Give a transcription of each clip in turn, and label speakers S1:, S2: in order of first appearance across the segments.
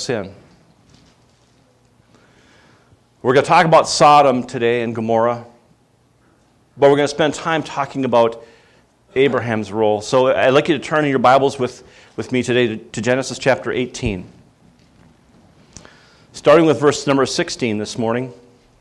S1: sin. We're going to talk about Sodom today and Gomorrah, but we're going to spend time talking about Abraham's role. So I'd like you to turn in your Bibles with me today to Genesis chapter 18. Starting with verse number 16 this morning.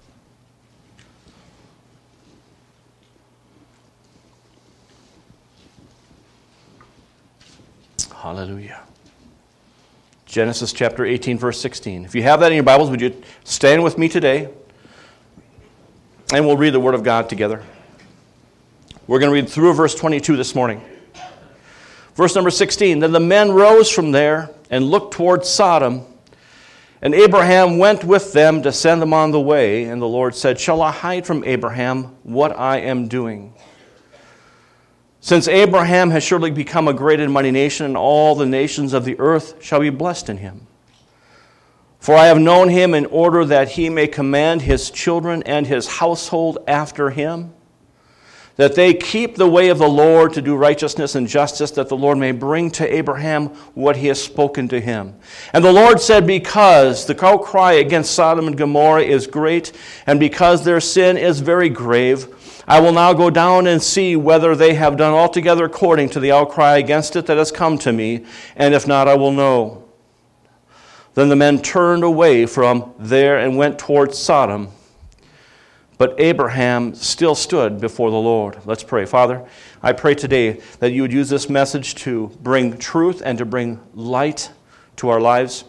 S1: Hallelujah. Genesis chapter 18, verse 16. If you have that in your Bibles, would you stand with me today? And we'll read the Word of God together. We're going to read through verse 22 this morning. Verse number 16. Then the men rose from there and looked toward Sodom, and Abraham went with them to send them on the way. And the Lord said, Shall I hide from Abraham what I am doing? Since Abraham has surely become a great and mighty nation, and all the nations of the earth shall be blessed in him. For I have known him in order that he may command his children and his household after him, that they keep the way of the Lord to do righteousness and justice, that the Lord may bring to Abraham what he has spoken to him. And the Lord said, Because the outcry against Sodom and Gomorrah is great, and because their sin is very grave, I will now go down and see whether they have done altogether according to the outcry against it that has come to me, and if not, I will know. Then the men turned away from there and went toward Sodom. But Abraham still stood before the Lord. Let's pray. Father, I pray today that you would use this message to bring truth and to bring light to our lives.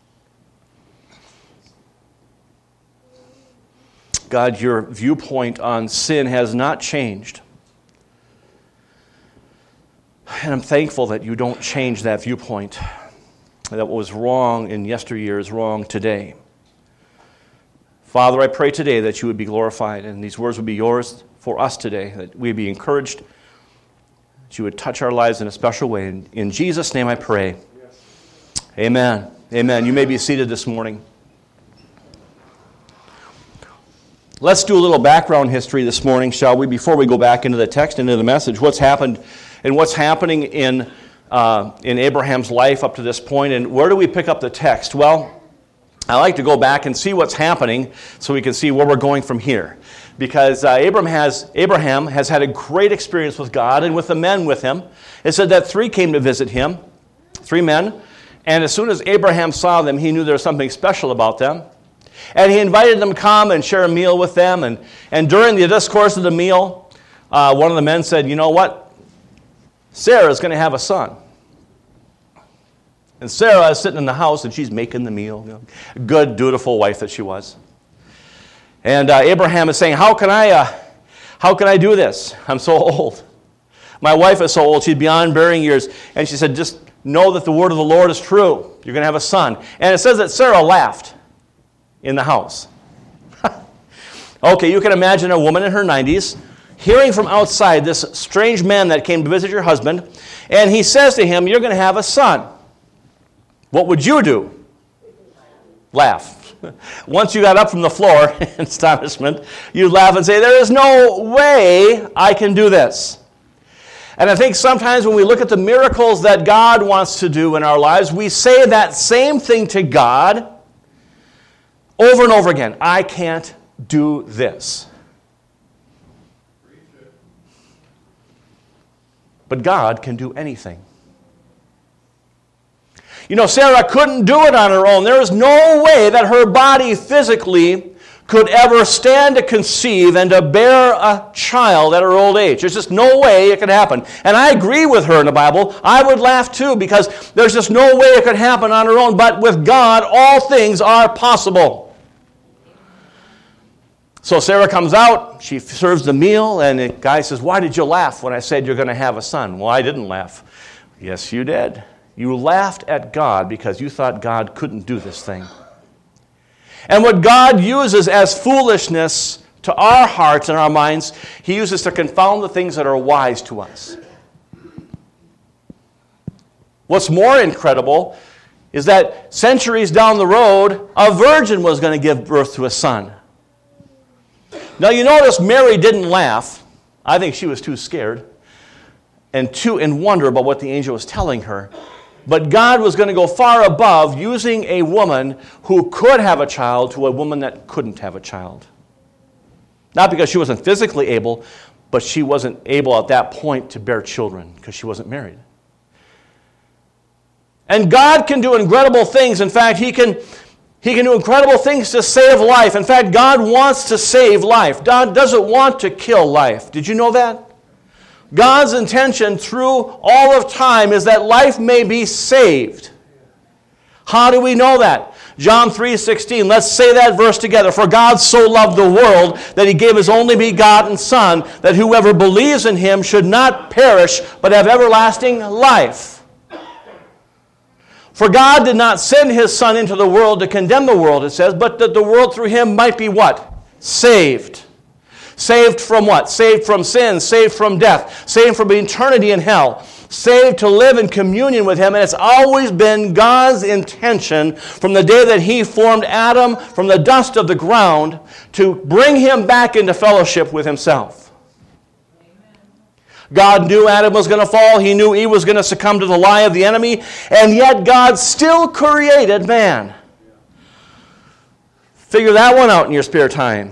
S1: God, your viewpoint on sin has not changed. And I'm thankful that you don't change that viewpoint. That what was wrong in yesteryear is wrong today. Father, I pray today that you would be glorified, and these words would be yours for us today, that we would be encouraged, that you would touch our lives in a special way. In Jesus' name I pray. Yes. Amen. Amen. You may be seated this morning. Let's do a little background history this morning, shall we, before we go back into the text, into the message. What's happened and what's happening in Abraham's life up to this point, and where do we pick up the text? Well, I like to go back and see what's happening so we can see where we're going from here. Because Abraham has had a great experience with God and with the men with him. It said that 3 came to visit him, 3 men, and as soon as Abraham saw them, he knew there was something special about them. And he invited them to come and share a meal with them. And during the discourse of the meal, one of the men said, You know what? Sarah is going to have a son. And Sarah is sitting in the house and she's making the meal. You know, good, dutiful wife that she was. And Abraham is saying, How can I do this? I'm so old. My wife is so old. She's beyond bearing years. And she said, Just know that the word of the Lord is true. You're going to have a son. And it says that Sarah laughed in the house. Okay, you can imagine a woman in her 90s hearing from outside this strange man that came to visit your husband, and he says to him, You're going to have a son. What would you do? Laugh. Once you got up from the floor in astonishment, you'd laugh and say, There is no way I can do this. And I think sometimes when we look at the miracles that God wants to do in our lives, we say that same thing to God over and over again. I can't do this. But God can do anything. You know, Sarah couldn't do it on her own. There is no way that her body physically could ever stand to conceive and to bear a child at her old age. There's just no way it could happen. And I agree with her in the Bible. I would laugh too, because there's just no way it could happen on her own. But with God, all things are possible. So Sarah comes out, she serves the meal, and the guy says, Why did you laugh when I said you're going to have a son? Well, I didn't laugh. Yes, you did. You laughed at God because you thought God couldn't do this thing. And what God uses as foolishness to our hearts and our minds, He uses to confound the things that are wise to us. What's more incredible is that centuries down the road, a virgin was going to give birth to a son. Now you notice Mary didn't laugh. I think she was too scared and too in wonder about what the angel was telling her. But God was going to go far above using a woman who could have a child to a woman that couldn't have a child. Not because she wasn't physically able, but she wasn't able at that point to bear children because she wasn't married. And God can do incredible things. In fact, He can do incredible things to save life. In fact, God wants to save life. God doesn't want to kill life. Did you know that? God's intention through all of time is that life may be saved. How do we know that? John 3:16. Let's say that verse together. For God so loved the world that He gave His only begotten Son, that whoever believes in Him should not perish, but have everlasting life. For God did not send His Son into the world to condemn the world, it says, but that the world through Him might be what? Saved. Saved from what? Saved from sin, saved from death, saved from eternity in hell, saved to live in communion with Him. And it's always been God's intention from the day that He formed Adam from the dust of the ground to bring him back into fellowship with Himself. God knew Adam was going to fall. He knew Eve was going to succumb to the lie of the enemy. And yet God still created man. Figure that one out in your spare time.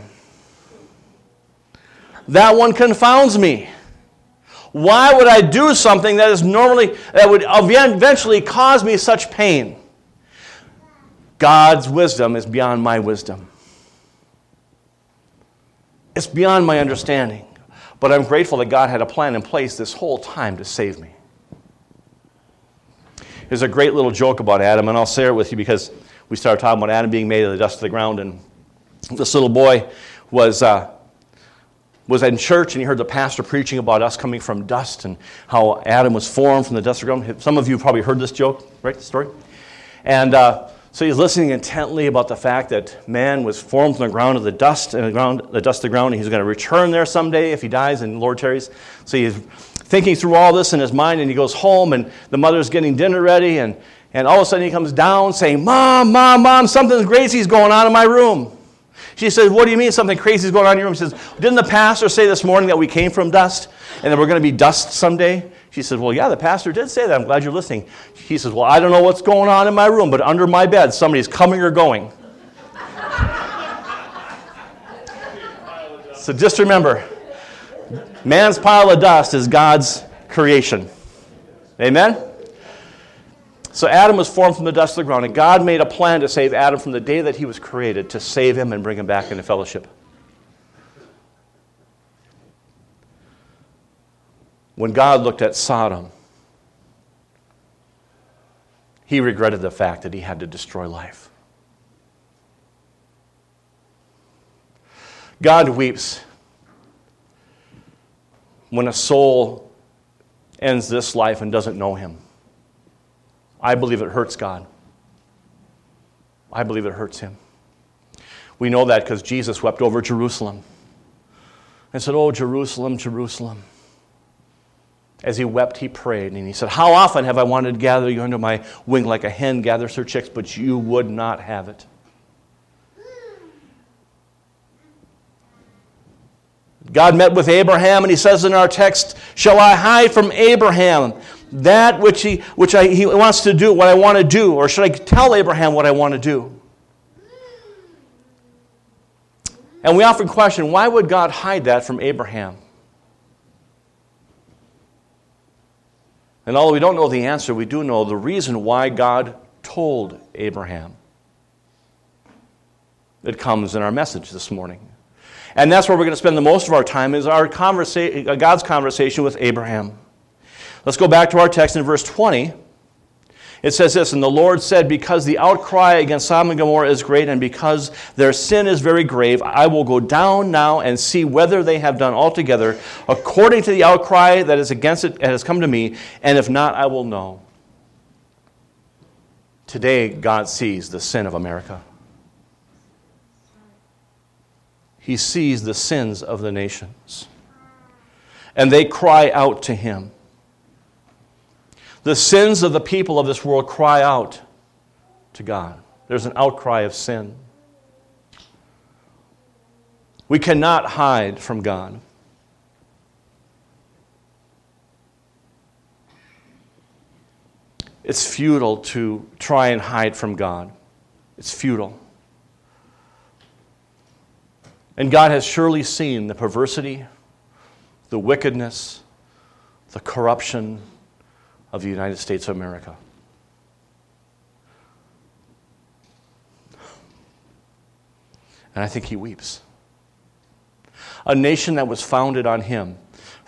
S1: That one confounds me. Why would I do something that would eventually cause me such pain? God's wisdom is beyond my wisdom. It's beyond my understanding. But I'm grateful that God had a plan in place this whole time to save me. There's a great little joke about Adam, and I'll share it with you because we started talking about Adam being made of the dust of the ground, and this little boy was in church, and he heard the pastor preaching about us coming from dust and how Adam was formed from the dust of the ground. Some of you probably heard this joke, right, the story? And so he's listening intently about the fact that man was formed from the ground of the dust of the ground, and he's going to return there someday if he dies and the Lord tarries. So he's thinking through all this in his mind, and he goes home, and the mother's getting dinner ready, and all of a sudden he comes down saying, Mom, something crazy's going on in my room. She says, what do you mean something crazy is going on in your room? She says, didn't the pastor say this morning that we came from dust and that we're going to be dust someday? She says, well, yeah, the pastor did say that. I'm glad you're listening. He says, well, I don't know what's going on in my room, but under my bed somebody's coming or going. So just remember, man's pile of dust is God's creation. Amen? So Adam was formed from the dust of the ground, and God made a plan to save Adam from the day that he was created, to save him and bring him back into fellowship. When God looked at Sodom, He regretted the fact that He had to destroy life. God weeps when a soul ends this life and doesn't know Him. I believe it hurts God. I believe it hurts Him. We know that because Jesus wept over Jerusalem and said, oh, Jerusalem, Jerusalem. As He wept, He prayed, and He said, how often have I wanted to gather you under my wing like a hen gathers her chicks, but you would not have it. God met with Abraham, and He says in our text, shall I hide from Abraham that which he wants to do, what I want to do? Or should I tell Abraham what I want to do? And we often question, why would God hide that from Abraham? And although we don't know the answer, we do know the reason why God told Abraham. It comes in our message this morning. And that's where we're going to spend the most of our time, is our God's conversation with Abraham. Let's go back to our text in verse 20. It says this, and the Lord said, because the outcry against Sodom and Gomorrah is great, and because their sin is very grave, I will go down now and see whether they have done altogether according to the outcry that is against it and has come to me, and if not, I will know. Today, God sees the sin of America. He sees the sins of the nations. And they cry out to Him. The sins of the people of this world cry out to God. There's an outcry of sin. We cannot hide from God. it's futile to try and hide from God. It's futile. And God has surely seen the perversity, the wickedness, the corruption of the United States of America. And I think he weeps. A nation that was founded on him.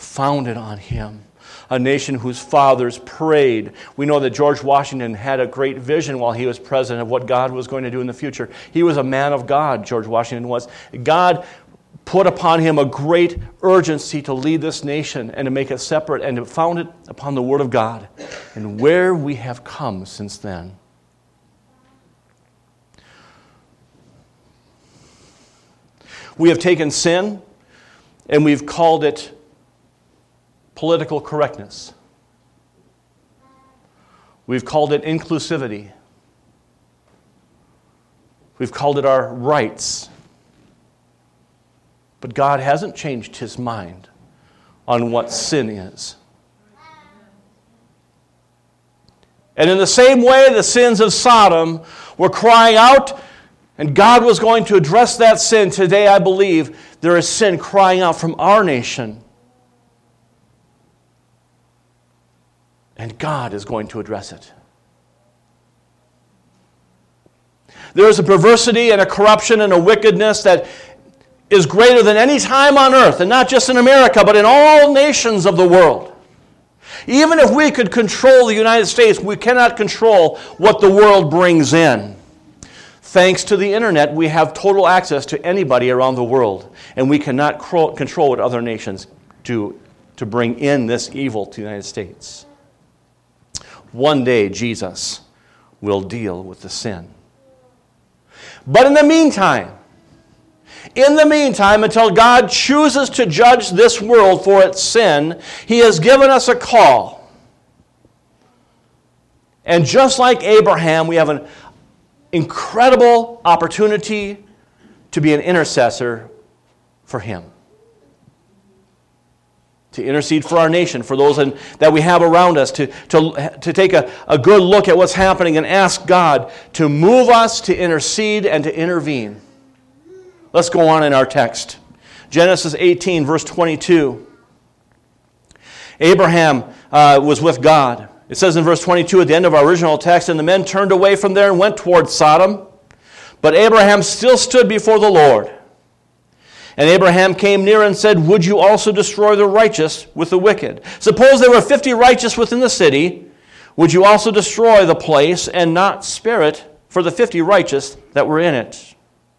S1: A nation whose fathers prayed. We know that George Washington had a great vision while he was president of what God was going to do in the future. He was a man of God, George Washington was. God put upon him a great urgency to lead this nation and to make it separate and to found it upon the Word of God. And where we have come since then. We have taken sin and we've called it political correctness. We've called it inclusivity. We've called it our rights. But God hasn't changed his mind on what sin is. And in the same way, the sins of Sodom were crying out, and God was going to address that sin. Today, I believe, there is sin crying out from our nation. And God is going to address it. There is a perversity and a corruption and a wickedness that is greater than any time on earth, and not just in America, but in all nations of the world. Even if we could control the United States, we cannot control what the world brings in. Thanks to the internet, we have total access to anybody around the world, and we cannot control what other nations do to bring in this evil to the United States. One day, Jesus will deal with the sin. But in the meantime, until God chooses to judge this world for its sin, he has given us a call. And just like Abraham, we have an incredible opportunity to be an intercessor for him. To intercede for our nation, for those that we have around us, to take a good look at what's happening and ask God to move us, to intercede, and to intervene. Let's go on in our text. Genesis 18, verse 22. Abraham was with God. It says in verse 22 at the end of our original text, and the men turned away from there and went toward Sodom. But Abraham still stood before the Lord. And Abraham came near and said, would you also destroy the righteous with the wicked? Suppose there were 50 righteous within the city. Would you also destroy the place and not spare it for the 50 righteous that were in it?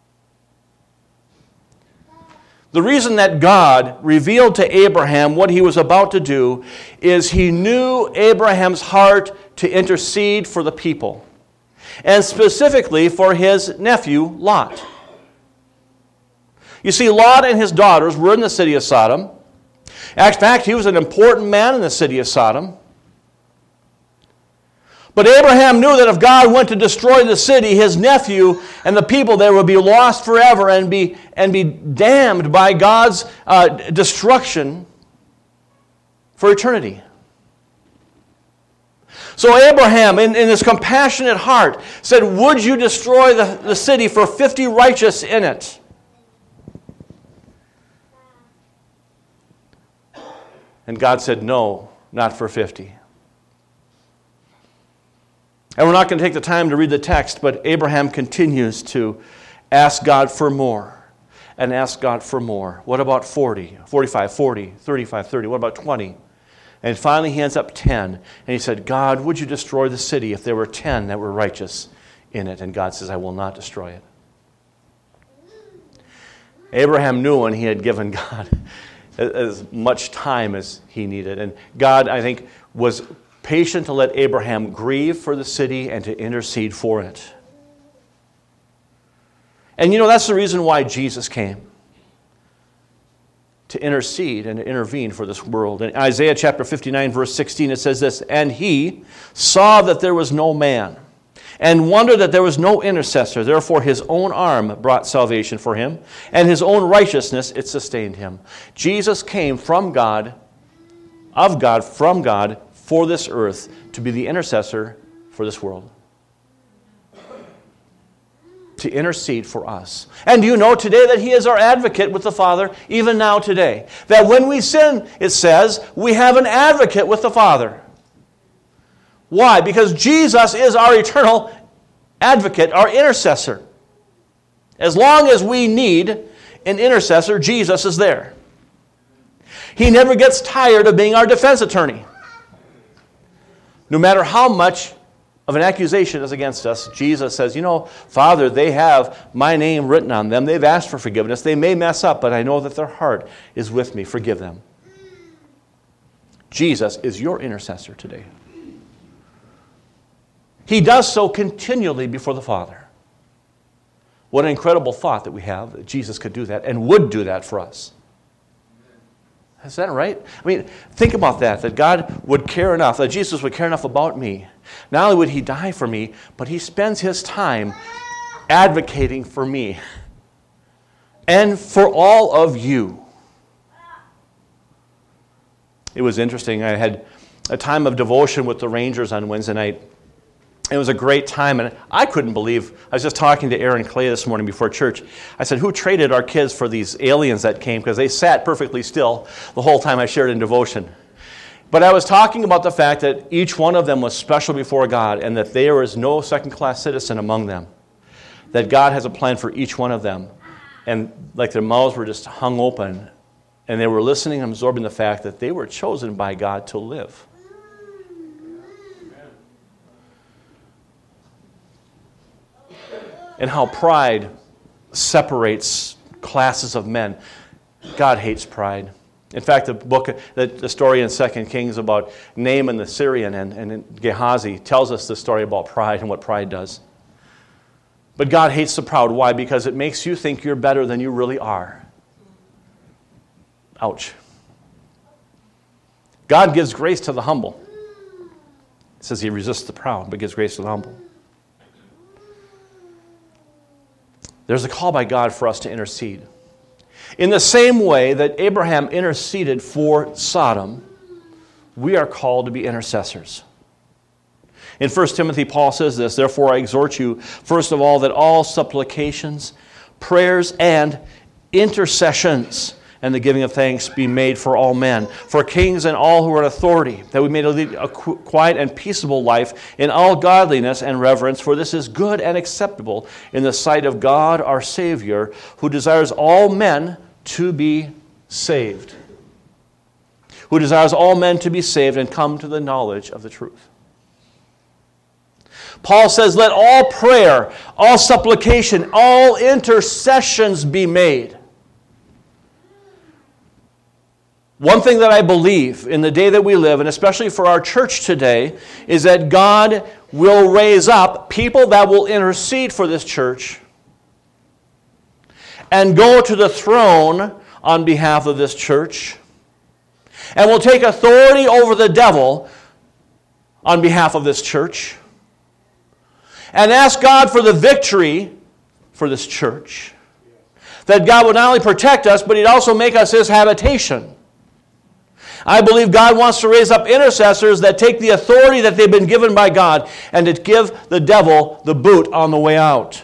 S1: The reason that God revealed to Abraham what he was about to do is he knew Abraham's heart to intercede for the people, and specifically for his nephew, Lot. You see, Lot and his daughters were in the city of Sodom. In fact, he was an important man in the city of Sodom. But Abraham knew that if God went to destroy the city, his nephew and the people there would be lost forever and be damned by God's destruction for eternity. So Abraham, in his compassionate heart, said, would you destroy the city for 50 righteous in it? And God said, no, not for 50. And we're not going to take the time to read the text, but Abraham continues to ask God for more and ask God for more. What about 40, 45, 40, 35, 30? What about 20? And finally he ends up 10. And he said, God, would you destroy the city if there were 10 that were righteous in it? And God says, I will not destroy it. Abraham knew when he had given God as much time as he needed. And God, I think, was patient to let Abraham grieve for the city and to intercede for it. And that's the reason why Jesus came. To intercede and to intervene for this world. In Isaiah chapter 59, verse 16, it says this, and he saw that there was no man, and wondered that there was no intercessor. Therefore his own arm brought salvation for him, and his own righteousness, it sustained him. Jesus came from God, from God, for this earth, to be the intercessor for this world. To intercede for us. And do you know today that He is our advocate with the Father, even now today? That when we sin, it says, we have an advocate with the Father. Why? Because Jesus is our eternal advocate, our intercessor. As long as we need an intercessor, Jesus is there. He never gets tired of being our defense attorney. No matter how much of an accusation is against us, Jesus says, Father, they have my name written on them. They've asked for forgiveness. They may mess up, but I know that their heart is with me. Forgive them. Jesus is your intercessor today. He does so continually before the Father. What an incredible thought that we have, that Jesus could do that and would do that for us. Is that right? I mean, think about that God would care enough, that Jesus would care enough about me. Not only would He die for me, but He spends His time advocating for me and for all of you. It was interesting. I had a time of devotion with the Rangers on Wednesday night. It was a great time, and I couldn't believe, I was just talking to Aaron Clay this morning before church. I said, who traded our kids for these aliens that came? Because they sat perfectly still the whole time I shared in devotion. But I was talking about the fact that each one of them was special before God, and that there is no second-class citizen among them. That God has a plan for each one of them. And like their mouths were just hung open, and they were listening and absorbing the fact that they were chosen by God to live. And how pride separates classes of men. God hates pride. In fact, the story in 2 Kings about Naaman the Syrian and Gehazi tells us the story about pride and what pride does. But God hates the proud. Why? Because it makes you think you're better than you really are. Ouch. God gives grace to the humble. It says He resists the proud, but gives grace to the humble. There's a call by God for us to intercede. In the same way that Abraham interceded for Sodom, we are called to be intercessors. In 1 Timothy, Paul says this, therefore I exhort you, first of all, that all supplications, prayers, and intercessions and the giving of thanks be made for all men, for kings and all who are in authority, that we may lead a quiet and peaceable life in all godliness and reverence, for this is good and acceptable in the sight of God our Savior, who desires all men to be saved. Who desires all men to be saved and come to the knowledge of the truth. Paul says, let all prayer, all supplication, all intercessions be made. One thing that I believe in the day that we live, and especially for our church today, is that God will raise up people that will intercede for this church and go to the throne on behalf of this church and will take authority over the devil on behalf of this church and ask God for the victory for this church. That God would not only protect us, but He'd also make us His habitation. I believe God wants to raise up intercessors that take the authority that they've been given by God and to give the devil the boot on the way out.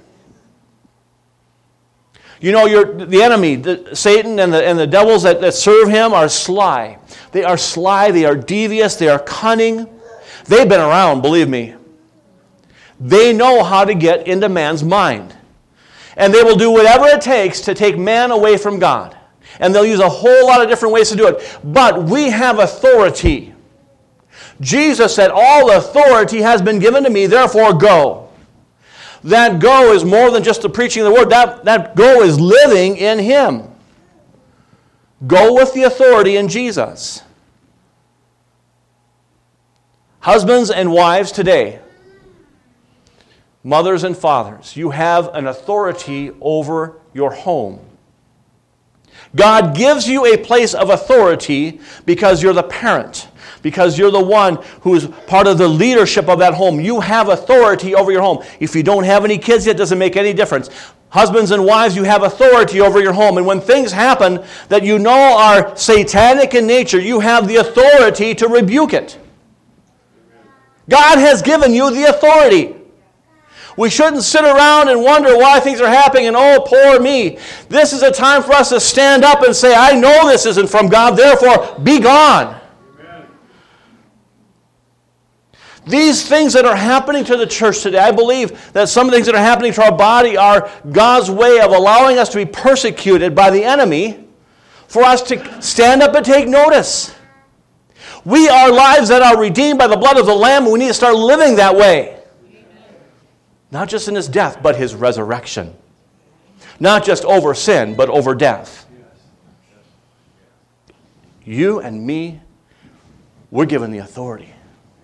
S1: You know, the enemy, Satan and the devils that serve him are sly. They are sly, they are devious, they are cunning. They've been around, believe me. They know how to get into man's mind. And they will do whatever it takes to take man away from God. And they'll use a whole lot of different ways to do it. But we have authority. Jesus said, all authority has been given to me, therefore go. That go is more than just the preaching of the word. That go is living in Him. Go with the authority in Jesus. Husbands and wives today, mothers and fathers, you have an authority over your home. God gives you a place of authority because you're the parent, because you're the one who is part of the leadership of that home. You have authority over your home. If you don't have any kids yet, it doesn't make any difference. Husbands and wives, you have authority over your home. And when things happen that you know are satanic in nature, you have the authority to rebuke it. God has given you the authority. We shouldn't sit around and wonder why things are happening and, oh, poor me. This is a time for us to stand up and say, I know this isn't from God, therefore be gone. Amen. These things that are happening to the church today, I believe that some of the things that are happening to our body are God's way of allowing us to be persecuted by the enemy for us to stand up and take notice. We are lives that are redeemed by the blood of the Lamb, and we need to start living that way. Not just in his death, but his resurrection. Not just over sin, but over death. You and me, we're given the authority.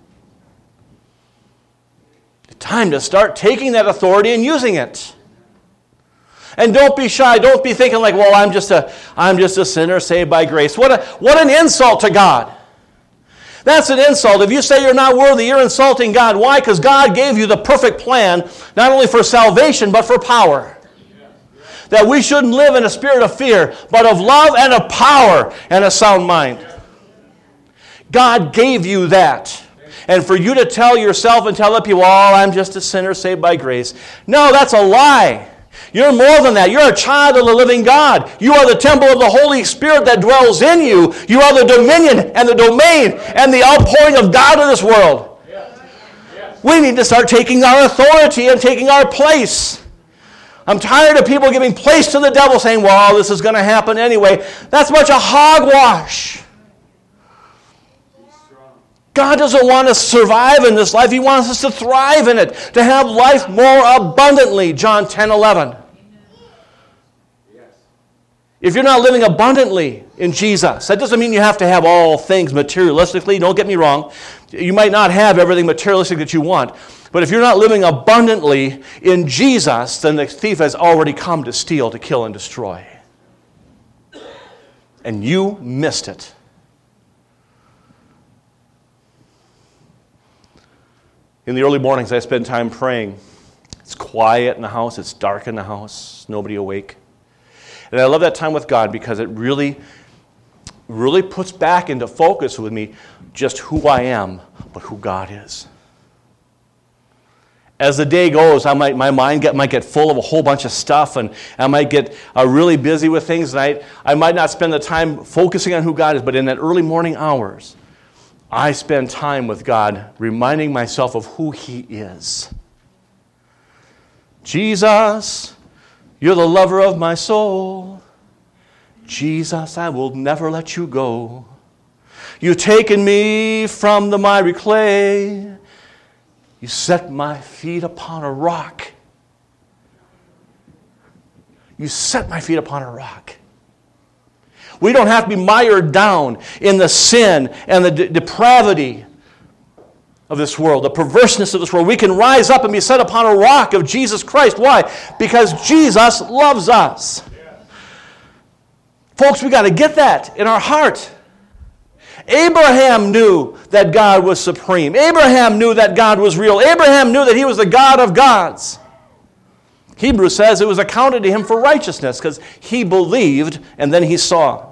S1: It's time to start taking that authority and using it. And don't be shy. Don't be thinking like, well, I'm just a sinner saved by grace. What an insult to God. That's an insult. If you say you're not worthy, you're insulting God. Why? Because God gave you the perfect plan, not only for salvation, but for power. That we shouldn't live in a spirit of fear, but of love and of power and a sound mind. God gave you that. And for you to tell yourself and tell other people, oh, I'm just a sinner saved by grace. No, that's a lie. You're more than that. You're a child of the living God. You are the temple of the Holy Spirit that dwells in you. You are the dominion and the domain and the outpouring of God in this world. We need to start taking our authority and taking our place. I'm tired of people giving place to the devil saying, well, this is going to happen anyway. That's a bunch of hogwash. God doesn't want us to survive in this life. He wants us to thrive in it, to have life more abundantly, John 10:11. If you're not living abundantly in Jesus, that doesn't mean you have to have all things materialistically. Don't get me wrong. You might not have everything materialistic that you want. But if you're not living abundantly in Jesus, then the thief has already come to steal, to kill, and destroy. And you missed it. In the early mornings, I spend time praying. It's quiet in the house. It's dark in the house. Nobody awake. And I love that time with God because it really puts back into focus with me just who I am, but who God is. As the day goes, my mind might get full of a whole bunch of stuff, and I might get really busy with things, and I might not spend the time focusing on who God is, but in that early morning hours, I spend time with God reminding myself of who He is. Jesus, you're the lover of my soul. Jesus, I will never let you go. You've taken me from the miry clay. You set my feet upon a rock. You set my feet upon a rock. We don't have to be mired down in the sin and the depravity of this world, the perverseness of this world. We can rise up and be set upon a rock of Jesus Christ. Why? Because Jesus loves us. Folks, we got to get that in our heart. Abraham knew that God was supreme. Abraham knew that God was real. Abraham knew that He was the God of gods. Hebrews says it was accounted to him for righteousness because he believed and then he saw.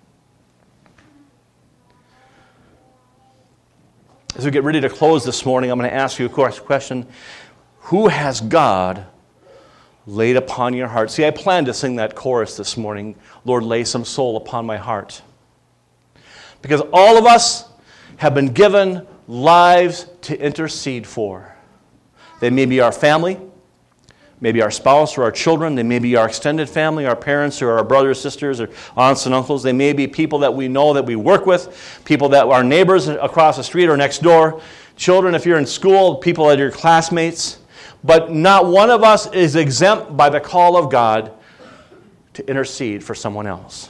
S1: As we get ready to close this morning, I'm going to ask you a question. Who has God laid upon your heart? See, I planned to sing that chorus this morning. Lord, lay some soul upon my heart. Because all of us have been given lives to intercede for. They may be our family, maybe our spouse or our children. They may be our extended family, our parents or our brothers, sisters, or aunts and uncles. They may be people that we know that we work with, people that are neighbors across the street or next door, children if you're in school, people that are your classmates. But not one of us is exempt by the call of God to intercede for someone else.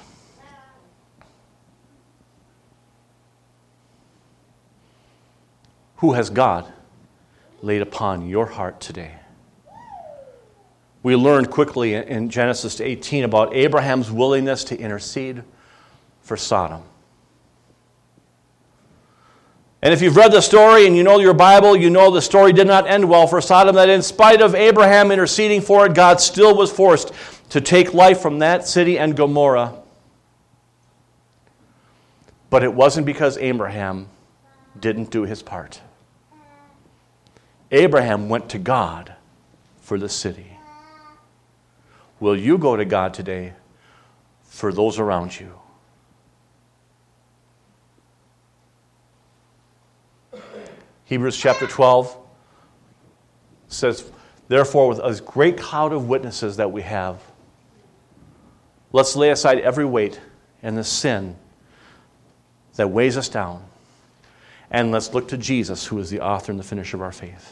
S1: Who has God laid upon your heart today? We learned quickly in Genesis 18 about Abraham's willingness to intercede for Sodom. And if you've read the story and you know your Bible, you know the story did not end well for Sodom, that in spite of Abraham interceding for it, God still was forced to take life from that city and Gomorrah. But it wasn't because Abraham didn't do his part. Abraham went to God for the city. Will you go to God today for those around you? Hebrews chapter 12 says, therefore, with a great cloud of witnesses that we have, let's lay aside every weight and the sin that weighs us down, and let's look to Jesus, who is the author and the finisher of our faith.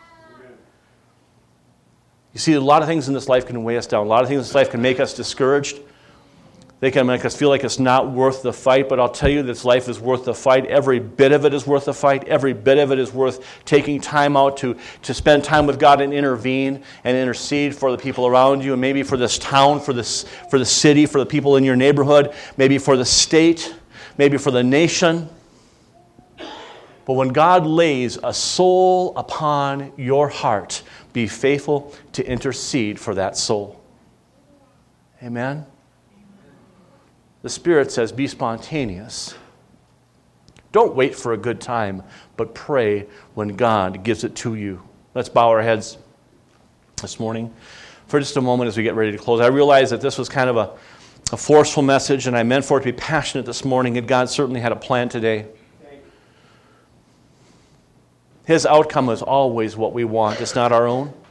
S1: You see, a lot of things in this life can weigh us down. A lot of things in this life can make us discouraged. They can make us feel like it's not worth the fight, but I'll tell you this life is worth the fight. Every bit of it is worth the fight. Every bit of it is worth taking time out to spend time with God and intervene and intercede for the people around you, and maybe for this town, for the city, for the people in your neighborhood, maybe for the state, maybe for the nation. But when God lays a soul upon your heart, be faithful to intercede for that soul. Amen? The Spirit says, be spontaneous. Don't wait for a good time, but pray when God gives it to you. Let's bow our heads this morning for just a moment as we get ready to close. I realize that this was kind of a forceful message, and I meant for it to be passionate this morning, and God certainly had a plan today. His outcome is always what we want. It's not our own.